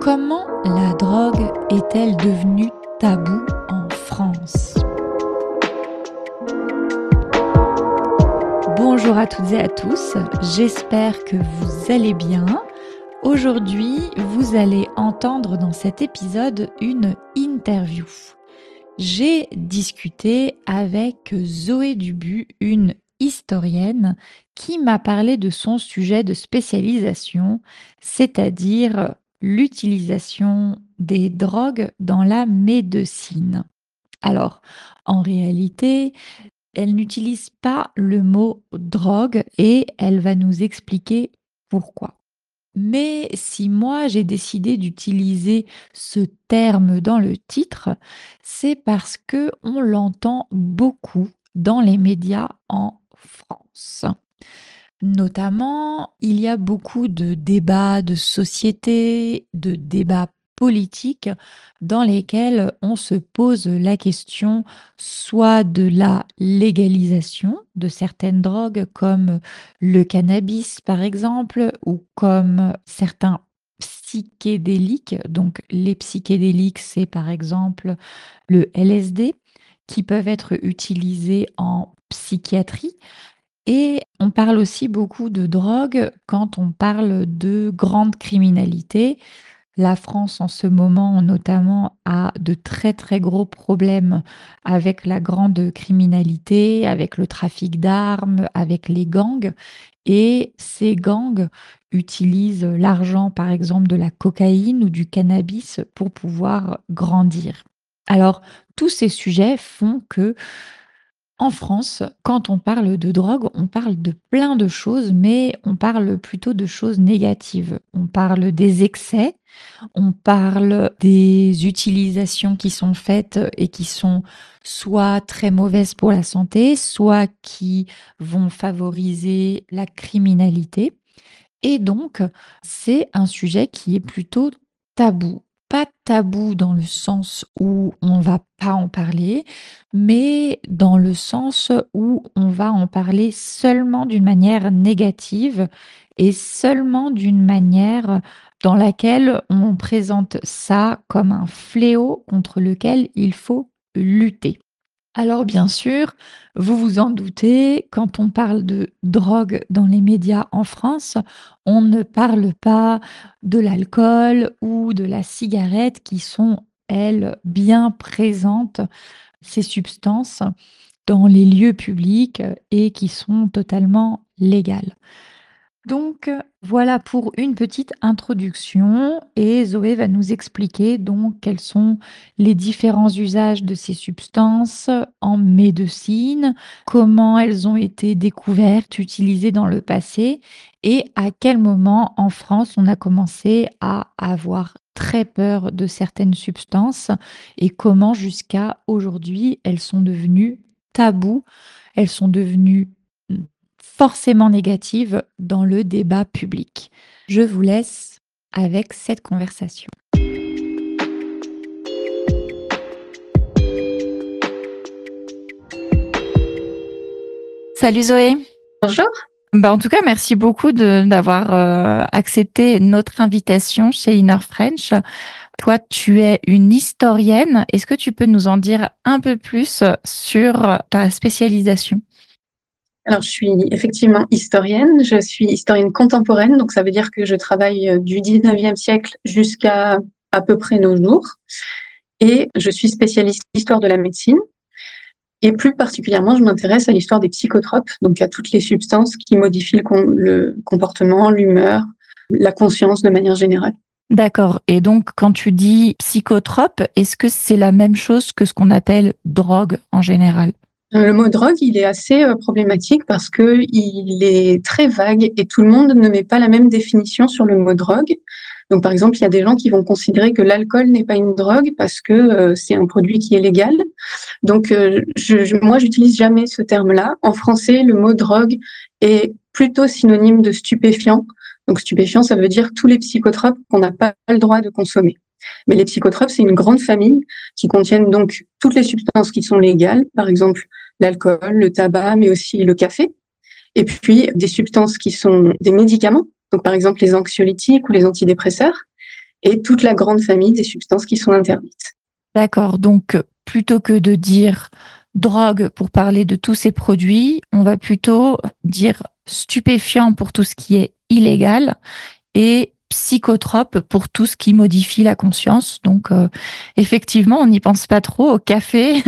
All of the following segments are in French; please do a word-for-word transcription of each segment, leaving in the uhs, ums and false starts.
Comment la drogue est-elle devenue tabou en France? Bonjour à toutes et à tous, j'espère que vous allez bien. Aujourd'hui, vous allez entendre dans cet épisode une interview. J'ai discuté avec Zoé Dubu, une historienne, qui m'a parlé de son sujet de spécialisation, c'est-à-dire l'utilisation des drogues dans la médecine. Alors, en réalité, elle n'utilise pas le mot drogue et elle va nous expliquer pourquoi. Mais si moi j'ai décidé d'utiliser ce terme dans le titre, c'est parce que on l'entend beaucoup dans les médias en France. Notamment, il y a beaucoup de débats de société, de débats politiques dans lesquels on se pose la question soit de la légalisation de certaines drogues comme le cannabis par exemple ou comme certains psychédéliques. Donc les psychédéliques, c'est par exemple le L S D qui peuvent être utilisés en psychiatrie. Et on parle aussi beaucoup de drogue quand on parle de grande criminalité. La France, en ce moment, notamment, a de très, très gros problèmes avec la grande criminalité, avec le trafic d'armes, avec les gangs. Et ces gangs utilisent l'argent, par exemple, de la cocaïne ou du cannabis pour pouvoir grandir. Alors, tous ces sujets font que en France, quand on parle de drogue, on parle de plein de choses, mais on parle plutôt de choses négatives. On parle des excès, on parle des utilisations qui sont faites et qui sont soit très mauvaises pour la santé, soit qui vont favoriser la criminalité. Et donc, c'est un sujet qui est plutôt tabou. Pas tabou dans le sens où on va pas en parler, mais dans le sens où on va en parler seulement d'une manière négative et seulement d'une manière dans laquelle on présente ça comme un fléau contre lequel il faut lutter. Alors bien sûr, vous vous en doutez, quand on parle de drogue dans les médias en France, on ne parle pas de l'alcool ou de la cigarette qui sont, elles, bien présentes, ces substances, dans les lieux publics et qui sont totalement légales. Donc voilà pour une petite introduction et Zoé va nous expliquer donc quels sont les différents usages de ces substances en médecine, comment elles ont été découvertes, utilisées dans le passé et à quel moment en France on a commencé à avoir très peur de certaines substances et comment jusqu'à aujourd'hui elles sont devenues tabous, elles sont devenues forcément négative dans le débat public. Je vous laisse avec cette conversation. Salut Zoé. Bonjour. Bah en tout cas, merci beaucoup de, d'avoir euh, accepté notre invitation chez Inner French. Toi, tu es une historienne. Est-ce que tu peux nous en dire un peu plus sur ta spécialisation ? Alors, je suis effectivement historienne. Je suis historienne contemporaine, donc ça veut dire que je travaille du dix-neuvième siècle jusqu'à à peu près nos jours. Et je suis spécialiste d'histoire de la médecine. Et plus particulièrement, je m'intéresse à l'histoire des psychotropes, donc à toutes les substances qui modifient le, com- le comportement, l'humeur, la conscience de manière générale. D'accord. Et donc, quand tu dis psychotrope, est-ce que c'est la même chose que ce qu'on appelle drogue en général ? Le mot drogue, il est assez euh, problématique parce que il est très vague et tout le monde ne met pas la même définition sur le mot drogue. Donc, par exemple, il y a des gens qui vont considérer que l'alcool n'est pas une drogue parce que euh, c'est un produit qui est légal. Donc, euh, je, je, moi, j'utilise jamais ce terme-là. En français, le mot drogue est plutôt synonyme de stupéfiant. Donc, stupéfiant, ça veut dire tous les psychotropes qu'on n'a pas le droit de consommer. Mais les psychotropes, c'est une grande famille qui contiennent donc toutes les substances qui sont légales, par exemple l'alcool, le tabac, mais aussi le café. Et puis des substances qui sont des médicaments, donc par exemple les anxiolytiques ou les antidépresseurs. et toute la grande famille des substances qui sont interdites. D'accord, donc plutôt que de dire drogue pour parler de tous ces produits, on va plutôt dire stupéfiant pour tout ce qui est illégal et psychotrope pour tout ce qui modifie la conscience. Donc, euh, effectivement, on n'y pense pas trop. Au café,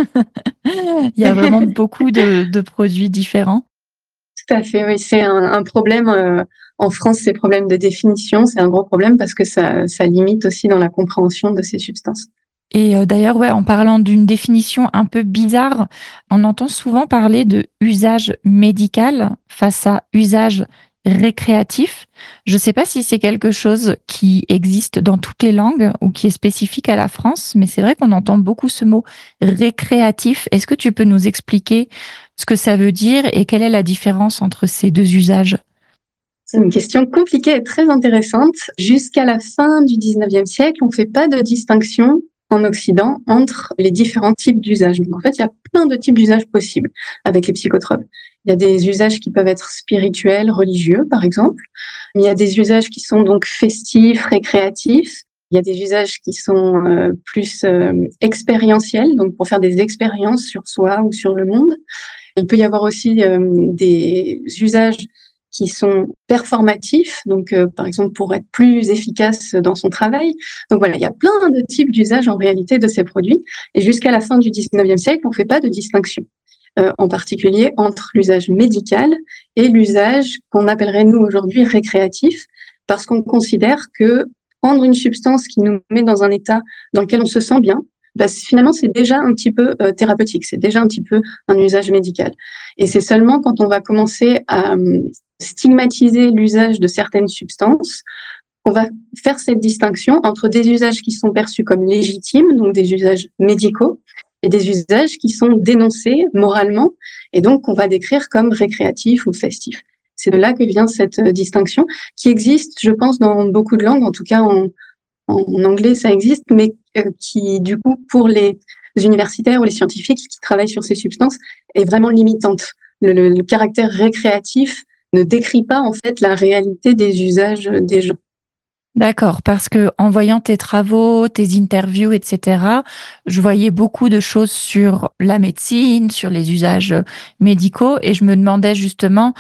il y a vraiment beaucoup de, de produits différents. Tout à fait, oui, c'est un, un problème. Euh, en France, ces problèmes de définition, c'est un gros problème parce que ça, ça limite aussi dans la compréhension de ces substances. Et euh, d'ailleurs, ouais, en parlant d'une définition un peu bizarre, on entend souvent parler de usage médical face à usage récréatif. Je ne sais pas si c'est quelque chose qui existe dans toutes les langues ou qui est spécifique à la France, mais c'est vrai qu'on entend beaucoup ce mot récréatif. Est-ce que tu peux nous expliquer ce que ça veut dire et quelle est la différence entre ces deux usages? C'est une question compliquée et très intéressante. Jusqu'à la fin du dix-neuvième siècle, on ne fait pas de distinction en Occident entre les différents types d'usages. Donc, en fait, il y a plein de types d'usages possibles avec les psychotropes. Il y a des usages qui peuvent être spirituels, religieux, par exemple. Il y a des usages qui sont donc festifs, récréatifs. Il y a des usages qui sont euh, plus euh, expérientiels, donc pour faire des expériences sur soi ou sur le monde. Il peut y avoir aussi euh, des usages qui sont performatifs, donc euh, par exemple pour être plus efficace dans son travail. Donc voilà, il y a plein de types d'usages en réalité de ces produits. Et jusqu'à la fin du dix-neuvième siècle, on ne fait pas de distinction, euh, en particulier entre l'usage médical et l'usage qu'on appellerait nous aujourd'hui récréatif, parce qu'on considère que prendre une substance qui nous met dans un état dans lequel on se sent bien, bah, finalement, c'est déjà un petit peu euh, thérapeutique, c'est déjà un petit peu un usage médical. Et c'est seulement quand on va commencer à euh, stigmatiser l'usage de certaines substances qu'on va faire cette distinction entre des usages qui sont perçus comme légitimes, donc des usages médicaux, et des usages qui sont dénoncés moralement, et donc qu'on va décrire comme récréatifs ou festifs. C'est de là que vient cette euh, distinction, qui existe, je pense, dans beaucoup de langues, en tout cas en En anglais, ça existe, mais euh, qui, du coup, pour les universitaires ou les scientifiques qui travaillent sur ces substances, est vraiment limitante. Le, le, le caractère récréatif ne décrit pas, en fait, la réalité des usages des gens. D'accord, parce que en voyant tes travaux, tes interviews, et cetera, je voyais beaucoup de choses sur la médecine, sur les usages médicaux, et je me demandais justement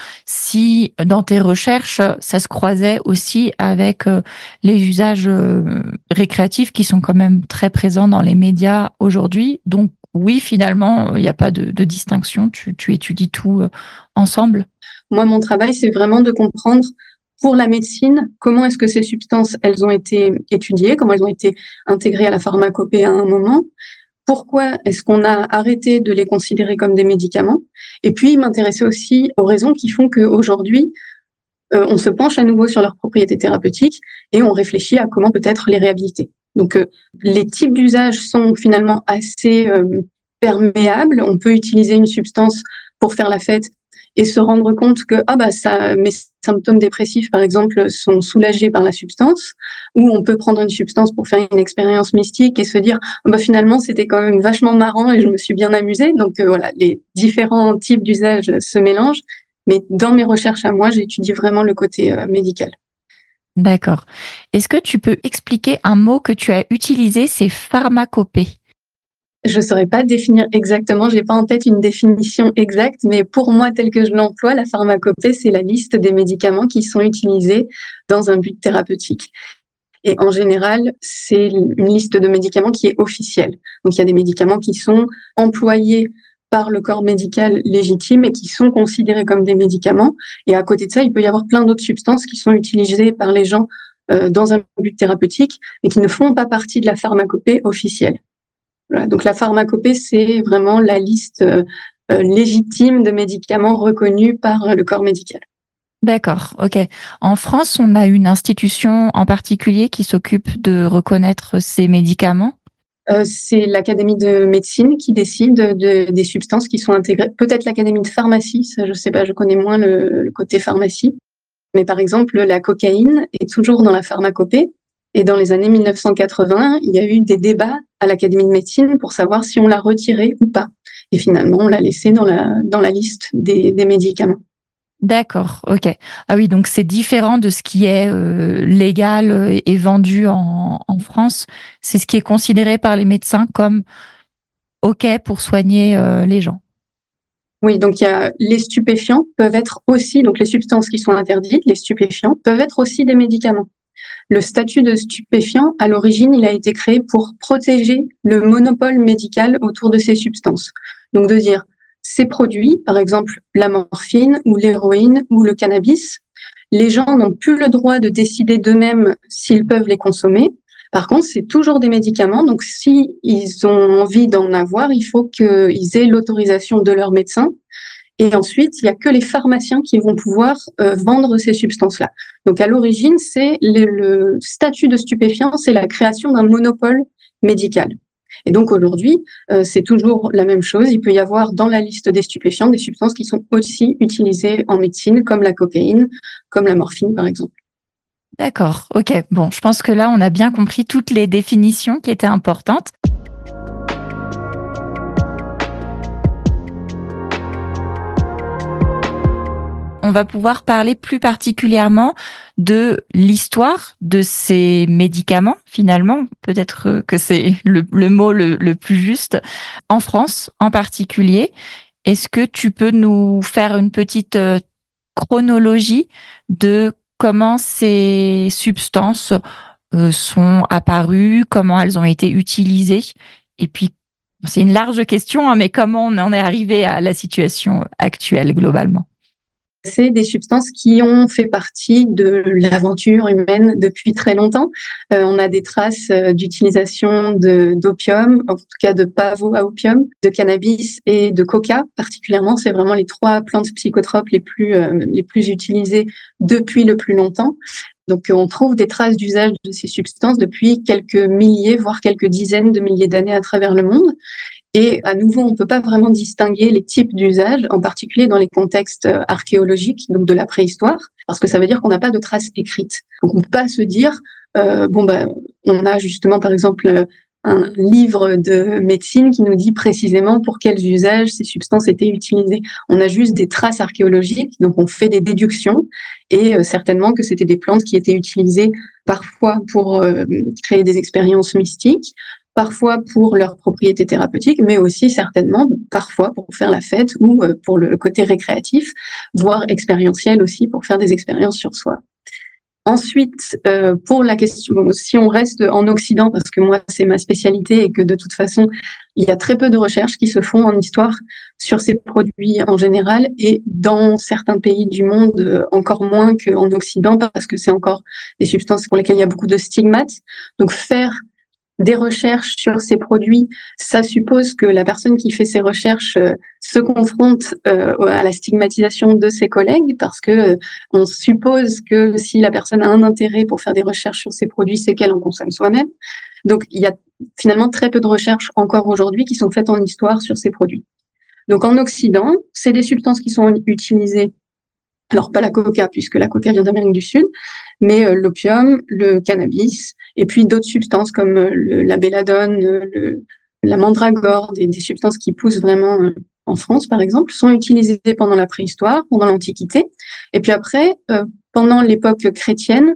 si dans tes recherches, ça se croisait aussi avec euh, les usages euh, récréatifs qui sont quand même très présents dans les médias aujourd'hui. Donc oui, finalement, il n'y a pas de, de distinction, tu, tu étudies tout euh, ensemble. Moi, mon travail, c'est vraiment de comprendre pour la médecine, comment est-ce que ces substances, elles ont été étudiées, comment elles ont été intégrées à la pharmacopée à un moment, pourquoi est-ce qu'on a arrêté de les considérer comme des médicaments, et puis m'intéresser aussi aux raisons qui font qu'aujourd'hui, euh, on se penche à nouveau sur leurs propriétés thérapeutiques et on réfléchit à comment peut-être les réhabiliter. Donc, euh, les types d'usages sont finalement assez euh, perméables. On peut utiliser une substance pour faire la fête et se rendre compte que ah bah ça, mes symptômes dépressifs par exemple sont soulagés par la substance, ou on peut prendre une substance pour faire une expérience mystique et se dire ah bah finalement c'était quand même vachement marrant et je me suis bien amusée. Donc euh, voilà, les différents types d'usages se mélangent, mais dans mes recherches à moi, j'étudie vraiment le côté euh, médical. D'accord. Est-ce que tu peux expliquer un mot que tu as utilisé, c'est pharmacopée? Je ne saurais pas définir exactement, j'ai pas en tête une définition exacte, mais pour moi, tel que je l'emploie, la pharmacopée, c'est la liste des médicaments qui sont utilisés dans un but thérapeutique. Et en général, c'est une liste de médicaments qui est officielle. Donc, il y a des médicaments qui sont employés par le corps médical légitime et qui sont considérés comme des médicaments. Et à côté de ça, il peut y avoir plein d'autres substances qui sont utilisées par les gens euh, dans un but thérapeutique, mais qui ne font pas partie de la pharmacopée officielle. Voilà, donc la pharmacopée, c'est vraiment la liste euh, légitime de médicaments reconnus par le corps médical. D'accord, ok. En France, on a une institution en particulier qui s'occupe de reconnaître ces médicaments. Euh, c'est l'Académie de médecine qui décide de, des substances qui sont intégrées. Peut-être l'Académie de pharmacie, ça je sais pas, je connais moins le, le côté pharmacie. Mais par exemple, la cocaïne est toujours dans la pharmacopée. Et dans les années mille neuf cent quatre-vingts, il y a eu des débats à l'Académie de médecine pour savoir si on l'a retirée ou pas. Et finalement, on l'a laissée dans la, dans la liste des, des médicaments. D'accord, ok. Ah oui, donc c'est différent de ce qui est euh, légal euh, et vendu en, en France. C'est ce qui est considéré par les médecins comme ok pour soigner euh, les gens. Oui, donc il y a les stupéfiants peuvent être aussi, donc les substances qui sont interdites, les stupéfiants peuvent être aussi des médicaments. Le statut de stupéfiant, à l'origine, il a été créé pour protéger le monopole médical autour de ces substances. Donc de dire, ces produits, par exemple la morphine ou l'héroïne ou le cannabis, les gens n'ont plus le droit de décider d'eux-mêmes s'ils peuvent les consommer. Par contre, c'est toujours des médicaments, donc si ils ont envie d'en avoir, il faut qu'ils aient l'autorisation de leur médecin. Et ensuite, il n'y a que les pharmaciens qui vont pouvoir euh, vendre ces substances-là. Donc, à l'origine, c'est le, le statut de stupéfiant, c'est la création d'un monopole médical. Et donc, aujourd'hui, euh, c'est toujours la même chose. Il peut y avoir dans la liste des stupéfiants des substances qui sont aussi utilisées en médecine, comme la cocaïne, comme la morphine, par exemple. D'accord, ok. Bon, je pense que là, on a bien compris toutes les définitions qui étaient importantes. On va pouvoir parler plus particulièrement de l'histoire de ces médicaments, finalement. Peut-être que c'est le, le mot le, le plus juste. En France, en particulier, est-ce que tu peux nous faire une petite euh, chronologie de comment ces substances euh, sont apparues, comment elles ont été utilisées? Et puis, c'est une large question, hein, mais comment on en est arrivé à la situation actuelle globalement? C'est des substances qui ont fait partie de l'aventure humaine depuis très longtemps. Euh, on a des traces euh, d'utilisation de, d'opium, en tout cas de pavot à opium, de cannabis et de coca particulièrement. C'est vraiment les trois plantes psychotropes les plus, euh, les plus utilisées depuis le plus longtemps. Donc, on trouve des traces d'usage de ces substances depuis quelques milliers, voire quelques dizaines de milliers d'années à travers le monde. Et à nouveau, on ne peut pas vraiment distinguer les types d'usages, en particulier dans les contextes archéologiques, donc de la préhistoire, parce que ça veut dire qu'on n'a pas de traces écrites. Donc on ne peut pas se dire, euh, bon ben, on a justement par exemple un livre de médecine qui nous dit précisément pour quels usages ces substances étaient utilisées. On a juste des traces archéologiques, donc on fait des déductions, et euh, certainement que c'était des plantes qui étaient utilisées parfois pour euh, créer des expériences mystiques, parfois pour leurs propriétés thérapeutiques, mais aussi certainement parfois pour faire la fête ou pour le côté récréatif, voire expérientiel aussi pour faire des expériences sur soi. Ensuite, euh, pour la question, si on reste en Occident, parce que moi c'est ma spécialité et que de toute façon il y a très peu de recherches qui se font en histoire sur ces produits en général, et dans certains pays du monde encore moins qu'en Occident, parce que c'est encore des substances pour lesquelles il y a beaucoup de stigmates. Donc faire des recherches sur ces produits, ça suppose que la personne qui fait ces recherches euh, se confronte euh, à la stigmatisation de ses collègues, parce que euh, on suppose que si la personne a un intérêt pour faire des recherches sur ces produits, c'est qu'elle en consomme soi-même. Donc il y a finalement très peu de recherches encore aujourd'hui qui sont faites en histoire sur ces produits. Donc en Occident, c'est des substances qui sont utilisées, alors pas la coca, puisque la coca vient d'Amérique du Sud, mais euh, l'opium, le cannabis, et puis d'autres substances comme euh, le, la belladone, le, la mandragore, des, des substances qui poussent vraiment euh, en France, par exemple, sont utilisées pendant la préhistoire, pendant l'Antiquité. Et puis après, euh, pendant l'époque chrétienne,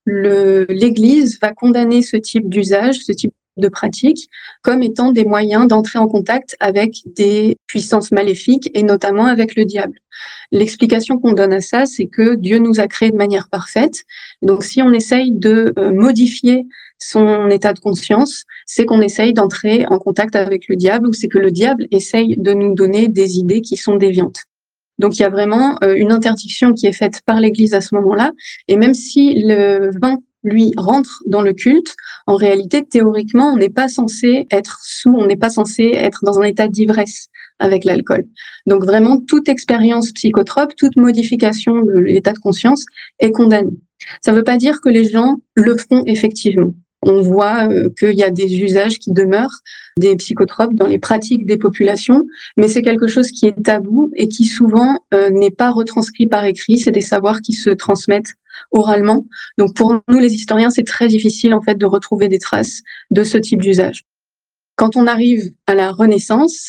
le, l'Église va condamner ce type d'usage, ce type de pratique, comme étant des moyens d'entrer en contact avec des puissances maléfiques, et notamment avec le diable. L'explication qu'on donne à ça, c'est que Dieu nous a créés de manière parfaite. Donc, si on essaye de euh, modifier son état de conscience, c'est qu'on essaye d'entrer en contact avec le diable, ou c'est que le diable essaye de nous donner des idées qui sont déviantes. Donc, il y a vraiment euh, une interdiction qui est faite par l'Église à ce moment-là. Et même si le vin, lui, rentre dans le culte, en réalité, théoriquement, on n'est pas censé être sous, on n'est pas censé être dans un état d'ivresse avec l'alcool. Donc vraiment, toute expérience psychotrope, toute modification de l'état de conscience est condamnée. Ça ne veut pas dire que les gens le font effectivement. On voit euh, qu'il y a des usages qui demeurent des psychotropes dans les pratiques des populations, mais c'est quelque chose qui est tabou et qui souvent euh, n'est pas retranscrit par écrit. C'est des savoirs qui se transmettent oralement. Donc pour nous, les historiens, c'est très difficile en fait de retrouver des traces de ce type d'usage. Quand on arrive à la Renaissance,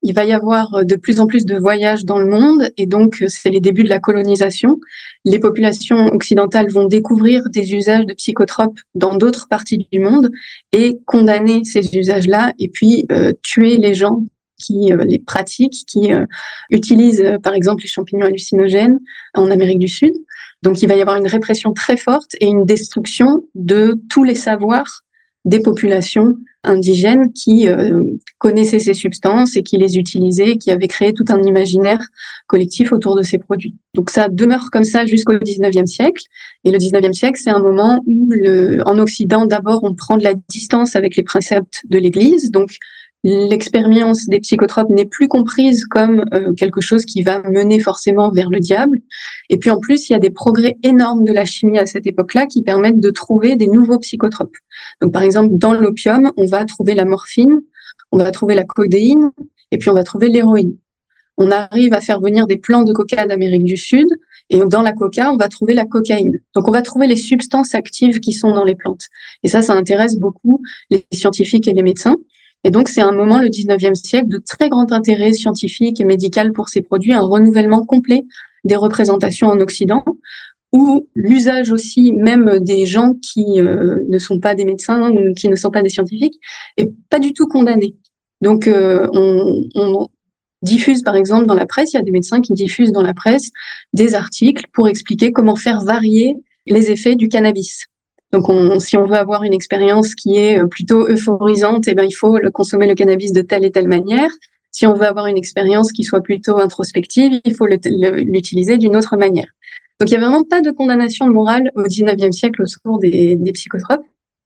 il va y avoir de plus en plus de voyages dans le monde et donc c'est les débuts de la colonisation. Les populations occidentales vont découvrir des usages de psychotropes dans d'autres parties du monde et condamner ces usages-là et puis euh, tuer les gens qui euh, les pratiquent, qui euh, utilisent euh, par exemple les champignons hallucinogènes en Amérique du Sud. Donc il va y avoir une répression très forte et une destruction de tous les savoirs des populations indigènes qui euh, connaissaient ces substances et qui les utilisaient, qui avaient créé tout un imaginaire collectif autour de ces produits. Donc ça demeure comme ça jusqu'au dix-neuvième siècle. Et le dix-neuvième siècle, c'est un moment où, le, en Occident, d'abord, on prend de la distance avec les préceptes de l'Église. Donc l'expérience des psychotropes n'est plus comprise comme euh, quelque chose qui va mener forcément vers le diable. Et puis en plus, il y a des progrès énormes de la chimie à cette époque-là qui permettent de trouver des nouveaux psychotropes. Donc par exemple, dans l'opium, on va trouver la morphine, on va trouver la codéine, et puis on va trouver l'héroïne. On arrive à faire venir des plants de coca d'Amérique du Sud, et dans la coca, on va trouver la cocaïne. Donc on va trouver les substances actives qui sont dans les plantes. Et ça, ça intéresse beaucoup les scientifiques et les médecins. Et donc, c'est un moment, le dix-neuvième siècle, de très grand intérêt scientifique et médical pour ces produits, un renouvellement complet des représentations en Occident, où l'usage aussi même des gens qui euh, ne sont pas des médecins, qui ne sont pas des scientifiques, est pas du tout condamné. Donc, euh, on, on diffuse, par exemple, dans la presse, il y a des médecins qui diffusent dans la presse des articles pour expliquer comment faire varier les effets du cannabis. Donc, on, si on veut avoir une expérience qui est plutôt euphorisante, eh ben, il faut le, consommer le cannabis de telle et telle manière. Si on veut avoir une expérience qui soit plutôt introspective, il faut le, le, l'utiliser d'une autre manière. Donc, il n'y a vraiment pas de condamnation morale au dix-neuvième siècle au secours des, des psychotropes.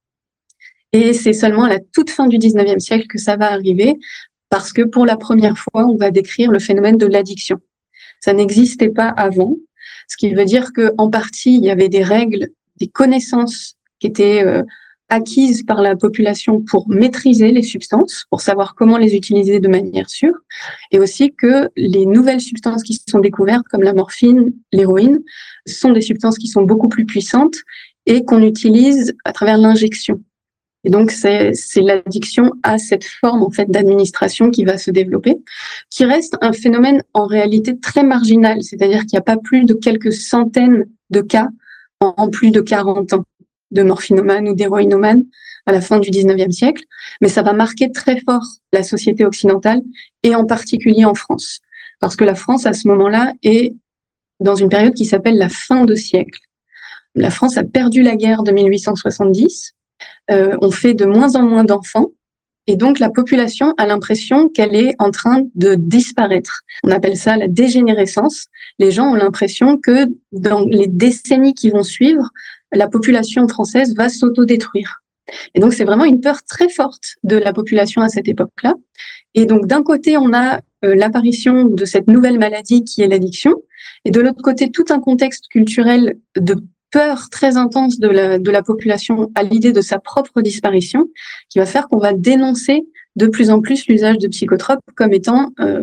Et c'est seulement à la toute fin du dix-neuvième siècle que ça va arriver, parce que pour la première fois, on va décrire le phénomène de l'addiction. Ça n'existait pas avant, ce qui veut dire qu'en partie, il y avait des règles, des connaissances qui étaient euh, acquises par la population pour maîtriser les substances, pour savoir comment les utiliser de manière sûre, et aussi que les nouvelles substances qui sont découvertes, comme la morphine, l'héroïne, sont des substances qui sont beaucoup plus puissantes et qu'on utilise à travers l'injection. Et donc, c'est, c'est l'addiction à cette forme, en fait, d'administration qui va se développer, qui reste un phénomène en réalité très marginal, c'est-à-dire qu'il n'y a pas plus de quelques centaines de cas en, en plus de quarante ans de morphinomanes ou d'héroïnomanes à la fin du dix-neuvième siècle, mais ça va marquer très fort la société occidentale et en particulier en France. Parce que la France, à ce moment-là, est dans une période qui s'appelle la fin de siècle. La France a perdu la guerre de mille huit cent soixante-dix, euh, on fait de moins en moins d'enfants, et donc la population a l'impression qu'elle est en train de disparaître. On appelle ça la dégénérescence. Les gens ont l'impression que dans les décennies qui vont suivre, la population française va s'autodétruire. Et donc c'est vraiment une peur très forte de la population à cette époque-là. Et donc d'un côté, on a euh, l'apparition de cette nouvelle maladie qui est l'addiction, et de l'autre côté, tout un contexte culturel de peur très intense de la, de la population à l'idée de sa propre disparition, qui va faire qu'on va dénoncer de plus en plus l'usage de psychotropes comme étant euh,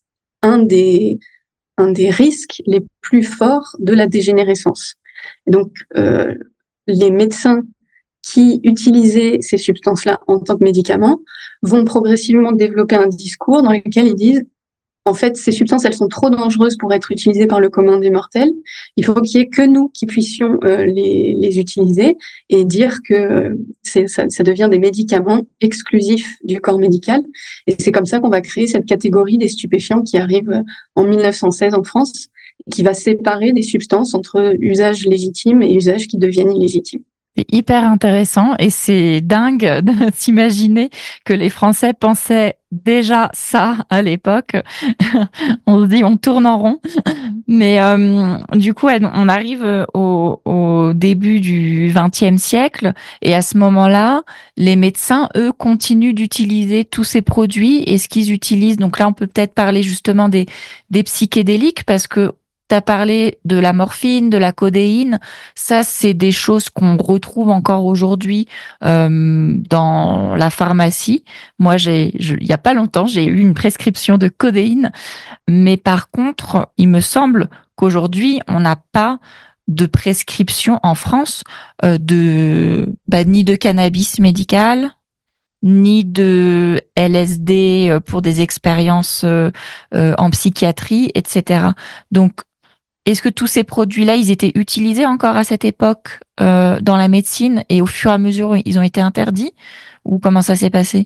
un des, un des risques les plus forts de la dégénérescence. Et donc, euh, les médecins qui utilisaient ces substances-là en tant que médicaments vont progressivement développer un discours dans lequel ils disent en fait, ces substances, elles sont trop dangereuses pour être utilisées par le commun des mortels. Il faut qu'il y ait que nous qui puissions euh, les, les utiliser et dire que c'est, ça, ça devient des médicaments exclusifs du corps médical. Et c'est comme ça qu'on va créer cette catégorie des stupéfiants qui arrive en mille neuf cent seize en France, qui va séparer des substances entre usages légitimes et usages qui deviennent illégitimes. C'est hyper intéressant et c'est dingue de s'imaginer que les Français pensaient déjà ça à l'époque. On se dit, on tourne en rond. Mais euh, du coup, on arrive au, au début du vingtième siècle et à ce moment-là, les médecins, eux, continuent d'utiliser tous ces produits et ce qu'ils utilisent. Donc là, on peut peut-être parler justement des, des psychédéliques parce que tu as parlé de la morphine, de la codéine. Ça, c'est des choses qu'on retrouve encore aujourd'hui euh, dans la pharmacie. Moi, j'ai, je, il y a pas longtemps, j'ai eu une prescription de codéine. Mais par contre, il me semble qu'aujourd'hui, on n'a pas de prescription en France euh, de bah, ni de cannabis médical, ni de L S D pour des expériences euh, euh, en psychiatrie, et cetera. Donc, est-ce que tous ces produits-là, ils étaient utilisés encore à cette époque euh, dans la médecine et au fur et à mesure, ils ont été interdits? Ou comment ça s'est passé?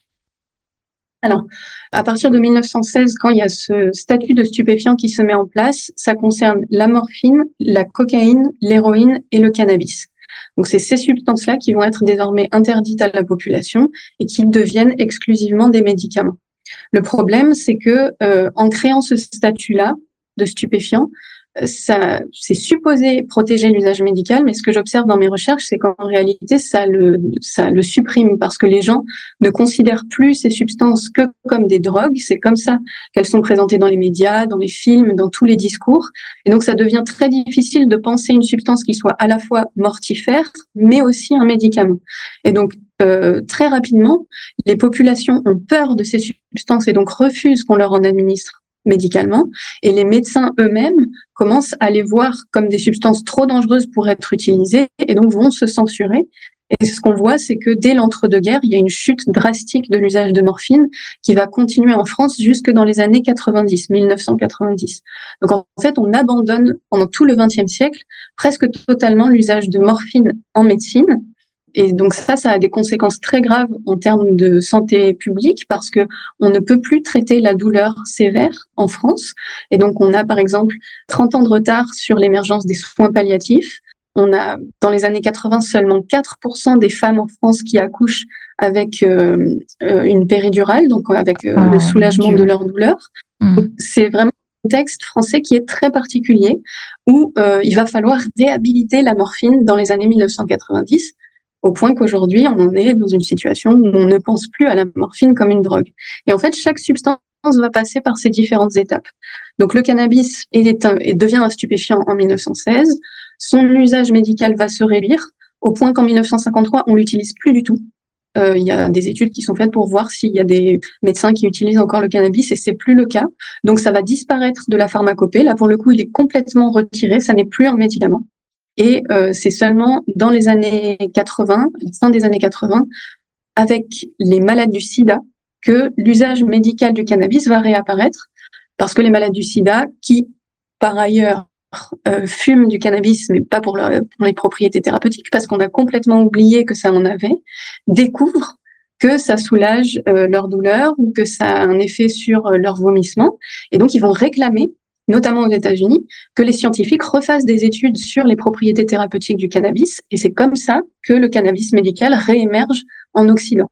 Alors, à partir de mille neuf cent seize, quand il y a ce statut de stupéfiant qui se met en place, ça concerne la morphine, la cocaïne, l'héroïne et le cannabis. Donc, c'est ces substances-là qui vont être désormais interdites à la population et qui deviennent exclusivement des médicaments. Le problème, c'est que euh, en créant ce statut-là de stupéfiant, ça, c'est supposé protéger l'usage médical, mais ce que j'observe dans mes recherches, c'est qu'en réalité, ça le, ça le supprime parce que les gens ne considèrent plus ces substances que comme des drogues. C'est comme ça qu'elles sont présentées dans les médias, dans les films, dans tous les discours. Et donc, ça devient très difficile de penser une substance qui soit à la fois mortifère, mais aussi un médicament. Et donc, euh, très rapidement, les populations ont peur de ces substances et donc refusent qu'on leur en administre médicalement, et les médecins eux-mêmes commencent à les voir comme des substances trop dangereuses pour être utilisées et donc vont se censurer. Et ce qu'on voit, c'est que dès l'entre-deux-guerres, il y a une chute drastique de l'usage de morphine qui va continuer en France jusque dans les années quatre-vingt-dix, mille neuf cent quatre-vingt-dix. Donc en fait, on abandonne pendant tout le vingtième siècle presque totalement l'usage de morphine en médecine. Et donc ça, ça a des conséquences très graves en termes de santé publique parce que on ne peut plus traiter la douleur sévère en France. Et donc on a par exemple trente ans de retard sur l'émergence des soins palliatifs. On a dans les années quatre-vingts seulement quatre pour cent des femmes en France qui accouchent avec euh, une péridurale, donc avec euh, oh, le soulagement de leur douleur. Mmh. C'est vraiment un contexte français qui est très particulier où euh, il va falloir réhabiliter la morphine dans les années mille neuf cent quatre-vingt-dix. Au point qu'aujourd'hui, on en est dans une situation où on ne pense plus à la morphine comme une drogue. Et en fait, chaque substance va passer par ces différentes étapes. Donc, le cannabis est un, et devient un stupéfiant en mille neuf cent seize. Son usage médical va se réduire au point qu'en mille neuf cent cinquante-trois, on l'utilise plus du tout. Euh, il y a des études qui sont faites pour voir s'il y a des médecins qui utilisent encore le cannabis et c'est plus le cas. Donc, ça va disparaître de la pharmacopée. Là, pour le coup, il est complètement retiré. Ça n'est plus un médicament. Et euh, c'est seulement dans les années quatre-vingts, la fin des années quatre-vingts, avec les malades du sida, que l'usage médical du cannabis va réapparaître, parce que les malades du sida, qui par ailleurs euh, fument du cannabis, mais pas pour, leur, pour les propriétés thérapeutiques, parce qu'on a complètement oublié que ça en avait, découvrent que ça soulage euh, leur douleur ou que ça a un effet sur euh, leur vomissement. Et donc, ils vont réclamer, notamment aux États-Unis, que les scientifiques refassent des études sur les propriétés thérapeutiques du cannabis. Et c'est comme ça que le cannabis médical réémerge en Occident.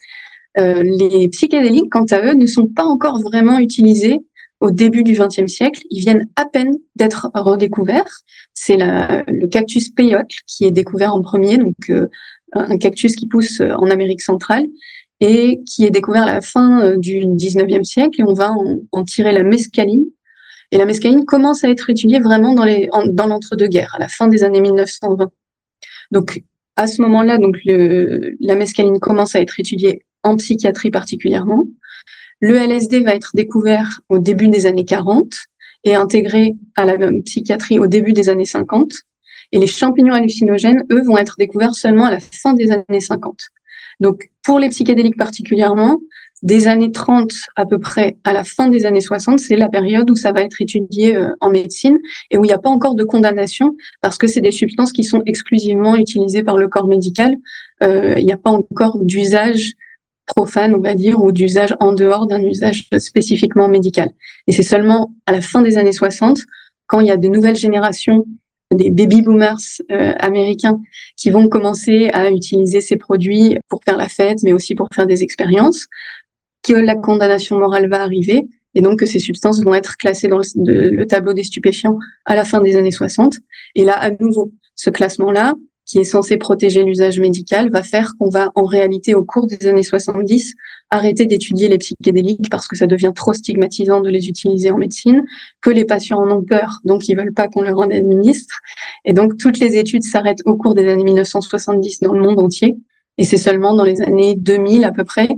Euh, les psychédéliques, quant à eux, ne sont pas encore vraiment utilisés au début du vingtième siècle. Ils viennent à peine d'être redécouverts. C'est la, le cactus peyote qui est découvert en premier, donc euh, un cactus qui pousse en Amérique centrale et qui est découvert à la fin du dix-neuvième siècle. Et on va en, en tirer la mescaline. Et la mescaline commence à être étudiée vraiment dans, les, en, dans l'entre-deux-guerres, à la fin des années mille neuf cent vingt. Donc, à ce moment-là, donc le, la mescaline commence à être étudiée en psychiatrie particulièrement. Le L S D va être découvert au début des années quarante et intégré à la psychiatrie au début des années cinquante. Et les champignons hallucinogènes, eux, vont être découverts seulement à la fin des années cinquante. Donc, pour les psychédéliques particulièrement, des années trente à peu près à la fin des années soixante, c'est la période où ça va être étudié euh, en médecine et où il n'y a pas encore de condamnation parce que c'est des substances qui sont exclusivement utilisées par le corps médical. Euh, il n'y a pas encore d'usage profane, on va dire, ou d'usage en dehors d'un usage spécifiquement médical. Et c'est seulement à la fin des années soixante, quand il y a de nouvelles générations des baby boomers euh, américains qui vont commencer à utiliser ces produits pour faire la fête, mais aussi pour faire des expériences, que la condamnation morale va arriver et donc que ces substances vont être classées dans le, de, le tableau des stupéfiants à la fin des années soixante. Et là, à nouveau, ce classement-là, qui est censé protéger l'usage médical, va faire qu'on va en réalité, au cours des années soixante-dix, arrêter d'étudier les psychédéliques parce que ça devient trop stigmatisant de les utiliser en médecine, que les patients en ont peur, donc ils veulent pas qu'on leur en administre. Et donc, toutes les études s'arrêtent au cours des années mille neuf cent soixante-dix dans le monde entier. Et c'est seulement dans les années deux mille à peu près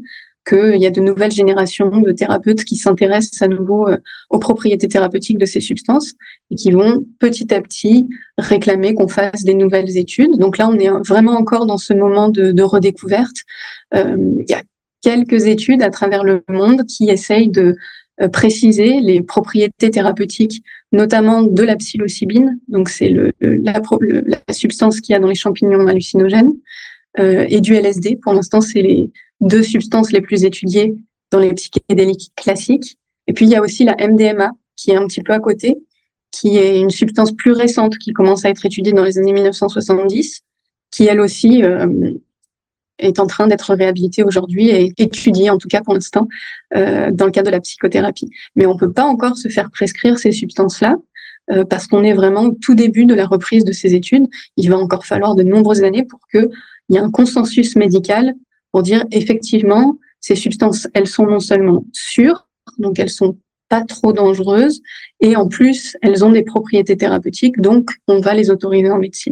qu'il y a de nouvelles générations de thérapeutes qui s'intéressent à nouveau euh, aux propriétés thérapeutiques de ces substances et qui vont petit à petit réclamer qu'on fasse des nouvelles études. Donc là, on est vraiment encore dans ce moment de, de redécouverte. Euh, il y a quelques études à travers le monde qui essayent de euh, préciser les propriétés thérapeutiques, notamment de la psilocybine, donc c'est le, la, le, la substance qu'il y a dans les champignons hallucinogènes, euh, et du L S D. Pour l'instant, c'est les deux substances les plus étudiées dans les psychédéliques classiques. Et puis, il y a aussi la M D M A, qui est un petit peu à côté, qui est une substance plus récente qui commence à être étudiée dans les années mille neuf cent soixante-dix, qui elle aussi euh, est en train d'être réhabilitée aujourd'hui et étudiée, en tout cas pour l'instant, euh, dans le cadre de la psychothérapie. Mais on ne peut pas encore se faire prescrire ces substances-là, euh, parce qu'on est vraiment au tout début de la reprise de ces études. Il va encore falloir de nombreuses années pour qu'il y ait un consensus médical pour dire effectivement, ces substances, elles sont non seulement sûres, donc elles sont pas trop dangereuses, et en plus, elles ont des propriétés thérapeutiques, donc on va les autoriser en médecine.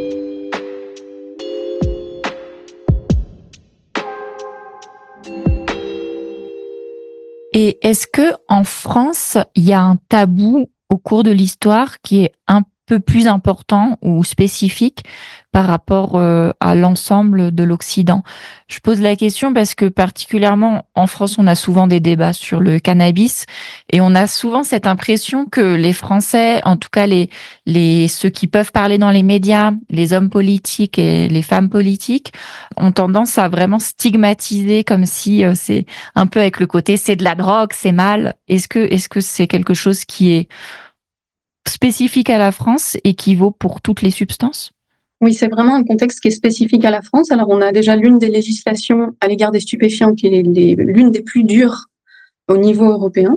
Et est-ce que en France, il y a un tabou au cours de l'histoire qui est un peu plus important ou spécifique par rapport euh, à l'ensemble de l'Occident? Je pose la question parce que particulièrement en France, on a souvent des débats sur le cannabis et on a souvent cette impression que les Français, en tout cas les les ceux qui peuvent parler dans les médias, les hommes politiques et les femmes politiques, ont tendance à vraiment stigmatiser comme si euh, c'est un peu avec le côté c'est de la drogue, c'est mal. Est-ce que est-ce que c'est quelque chose qui est spécifique à la France et qui vaut pour toutes les substances? Oui, c'est vraiment un contexte qui est spécifique à la France. Alors, on a déjà l'une des législations à l'égard des stupéfiants qui est les, l'une des plus dures au niveau européen.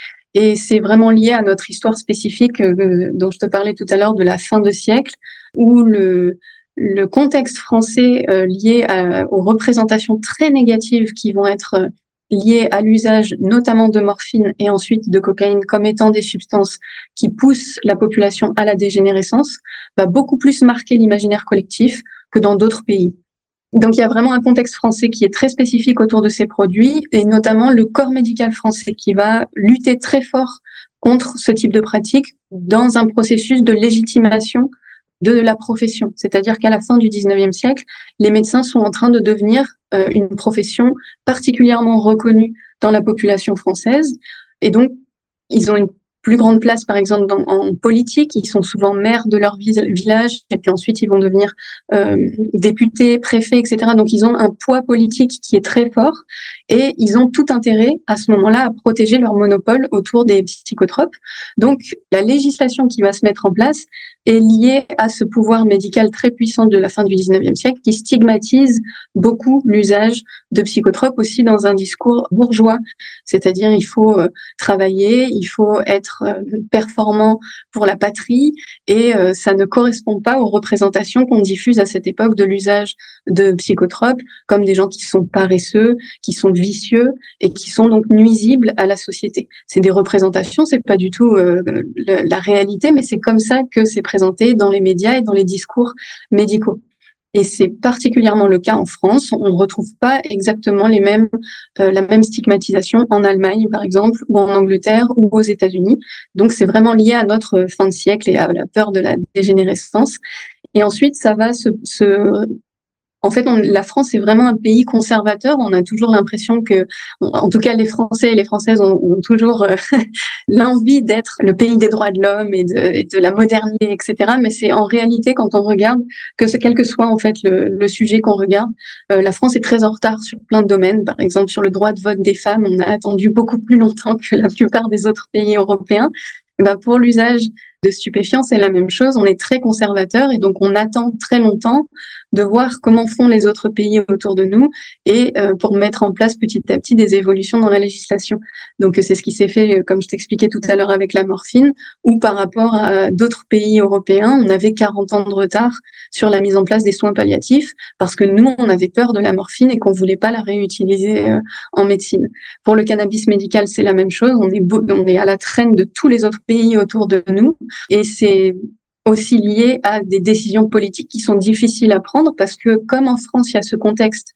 Et c'est vraiment lié à notre histoire spécifique euh, dont je te parlais tout à l'heure de la fin de siècle, où le, le contexte français euh, lié à, aux représentations très négatives qui vont être euh, liées à l'usage notamment de morphine et ensuite de cocaïne comme étant des substances qui poussent la population à la dégénérescence, va beaucoup plus marquer l'imaginaire collectif que dans d'autres pays. Donc il y a vraiment un contexte français qui est très spécifique autour de ces produits et notamment le corps médical français qui va lutter très fort contre ce type de pratique dans un processus de légitimation de la profession. C'est-à-dire qu'à la fin du dix-neuvième siècle, les médecins sont en train de devenir euh, une profession particulièrement reconnue dans la population française. Et donc, ils ont une plus grande place, par exemple, dans, en politique. Ils sont souvent maires de leur village et puis ensuite, ils vont devenir euh, députés, préfets, et cetera. Donc, ils ont un poids politique qui est très fort et ils ont tout intérêt à ce moment-là à protéger leur monopole autour des psychotropes. Donc, la législation qui va se mettre en place est liée à ce pouvoir médical très puissant de la fin du dix-neuvième siècle qui stigmatise beaucoup l'usage de psychotropes aussi dans un discours bourgeois. C'est-à-dire, il faut euh, travailler, il faut être euh, performant pour la patrie et euh, ça ne correspond pas aux représentations qu'on diffuse à cette époque de l'usage de psychotropes comme des gens qui sont paresseux, qui sont vicieux et qui sont donc nuisibles à la société. C'est des représentations, c'est pas du tout euh, la, la réalité, mais c'est comme ça que c'est présenté dans les médias et dans les discours médicaux. Et c'est particulièrement le cas en France. On ne retrouve pas exactement les mêmes, euh, la même stigmatisation en Allemagne, par exemple, ou en Angleterre, ou aux États-Unis. Donc, c'est vraiment lié à notre fin de siècle et à la peur de la dégénérescence. Et ensuite, ça va se... se En fait, on, la France est vraiment un pays conservateur. On a toujours l'impression que, en tout cas, les Français et les Françaises ont, ont toujours euh, l'envie d'être le pays des droits de l'homme et de, et de la modernité, et cetera. Mais c'est en réalité, quand on regarde, que ce, quel que soit en fait le, le sujet qu'on regarde, euh, la France est très en retard sur plein de domaines. Par exemple, sur le droit de vote des femmes, on a attendu beaucoup plus longtemps que la plupart des autres pays européens. Et ben pour l'usage de stupéfiants, c'est la même chose. On est très conservateur et donc on attend très longtemps de voir comment font les autres pays autour de nous et euh, pour mettre en place petit à petit des évolutions dans la législation. Donc c'est ce qui s'est fait, comme je t'expliquais tout à l'heure avec la morphine, ou par rapport à d'autres pays européens, on avait quarante ans de retard sur la mise en place des soins palliatifs parce que nous, on avait peur de la morphine et qu'on voulait pas la réutiliser euh, en médecine. Pour le cannabis médical, c'est la même chose. On est, beau, on est à la traîne de tous les autres pays autour de nous et c'est aussi lié à des décisions politiques qui sont difficiles à prendre parce que comme en France, il y a ce contexte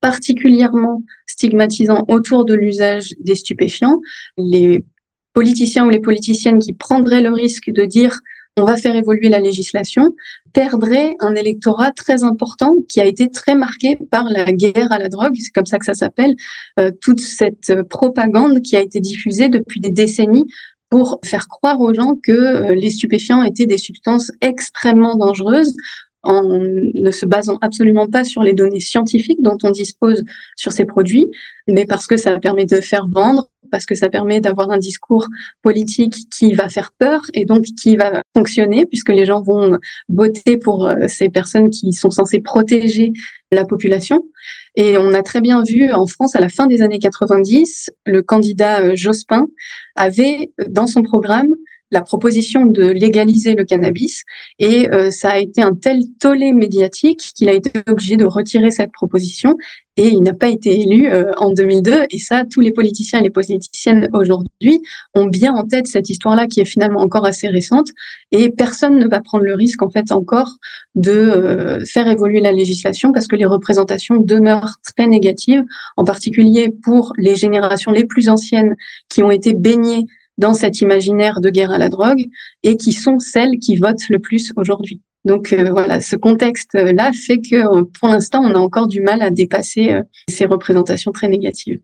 particulièrement stigmatisant autour de l'usage des stupéfiants. Les politiciens ou les politiciennes qui prendraient le risque de dire on va faire évoluer la législation, perdrait un électorat très important qui a été très marqué par la guerre à la drogue, c'est comme ça que ça s'appelle, euh, toute cette propagande qui a été diffusée depuis des décennies pour faire croire aux gens que euh, les stupéfiants étaient des substances extrêmement dangereuses, en ne se basant absolument pas sur les données scientifiques dont on dispose sur ces produits, mais parce que ça permet de faire vendre, parce que ça permet d'avoir un discours politique qui va faire peur et donc qui va fonctionner puisque les gens vont voter pour ces personnes qui sont censées protéger la population. Et on a très bien vu en France, à la fin des années quatre-vingt-dix, le candidat Jospin avait dans son programme la proposition de légaliser le cannabis et euh, ça a été un tel tollé médiatique qu'il a été obligé de retirer cette proposition et il n'a pas été élu euh, en deux mille deux et ça, tous les politiciens et les politiciennes aujourd'hui ont bien en tête cette histoire-là qui est finalement encore assez récente et personne ne va prendre le risque en fait encore de euh, faire évoluer la législation parce que les représentations demeurent très négatives, en particulier pour les générations les plus anciennes qui ont été baignées dans cet imaginaire de guerre à la drogue et qui sont celles qui votent le plus aujourd'hui. Donc euh, voilà, ce contexte-là fait que euh, pour l'instant, on a encore du mal à dépasser euh, ces représentations très négatives.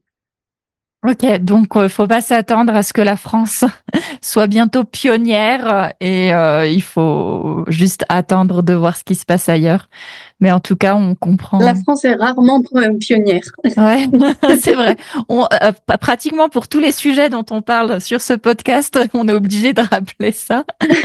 Ok, donc il euh, faut pas s'attendre à ce que la France soit bientôt pionnière et euh, il faut juste attendre de voir ce qui se passe ailleurs. Mais en tout cas, on comprend. La France est rarement pionnière. Ouais, c'est vrai. On, euh, pratiquement pour tous les sujets dont on parle sur ce podcast, on est obligé de rappeler ça.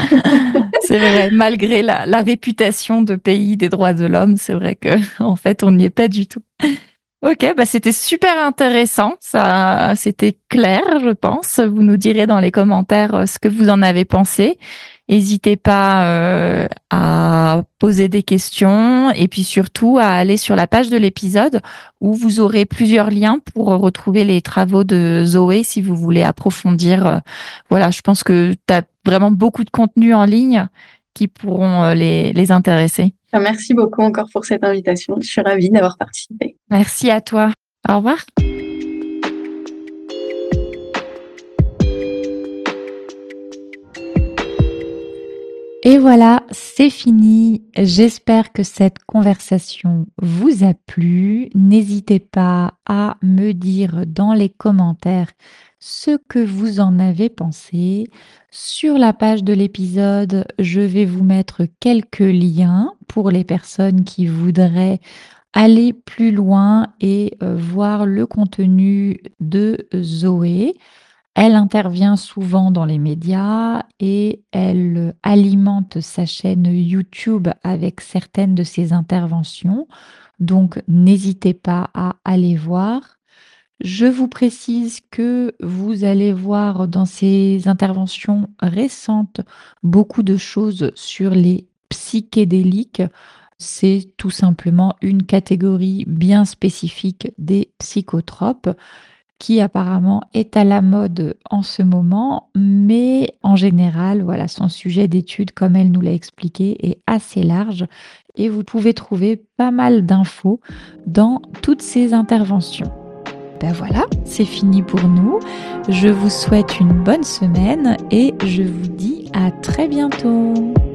C'est vrai, malgré la, la réputation de pays des droits de l'homme, c'est vrai que en fait, on n'y est pas du tout. Ok, bah c'était super intéressant, ça, c'était clair, je pense. Vous nous direz dans les commentaires ce que vous en avez pensé. N'hésitez pas euh, à poser des questions et puis surtout à aller sur la page de l'épisode où vous aurez plusieurs liens pour retrouver les travaux de Zoé si vous voulez approfondir. Voilà, je pense que tu as vraiment beaucoup de contenu en ligne qui pourront les, les intéresser. Merci beaucoup encore pour cette invitation. Je suis ravie d'avoir participé. Merci à toi. Au revoir. Et voilà, c'est fini. J'espère que cette conversation vous a plu. N'hésitez pas à me dire dans les commentaires ce que vous en avez pensé. Sur la page de l'épisode, je vais vous mettre quelques liens pour les personnes qui voudraient aller plus loin et euh, voir le contenu de Zoé. Elle intervient souvent dans les médias et elle alimente sa chaîne YouTube avec certaines de ses interventions. Donc, n'hésitez pas à aller voir. Je vous précise que vous allez voir dans ces interventions récentes beaucoup de choses sur les psychédéliques. C'est tout simplement une catégorie bien spécifique des psychotropes qui apparemment est à la mode en ce moment, mais en général, voilà, son sujet d'étude, comme elle nous l'a expliqué, est assez large et vous pouvez trouver pas mal d'infos dans toutes ces interventions. Ben voilà, c'est fini pour nous. Je vous souhaite une bonne semaine et je vous dis à très bientôt.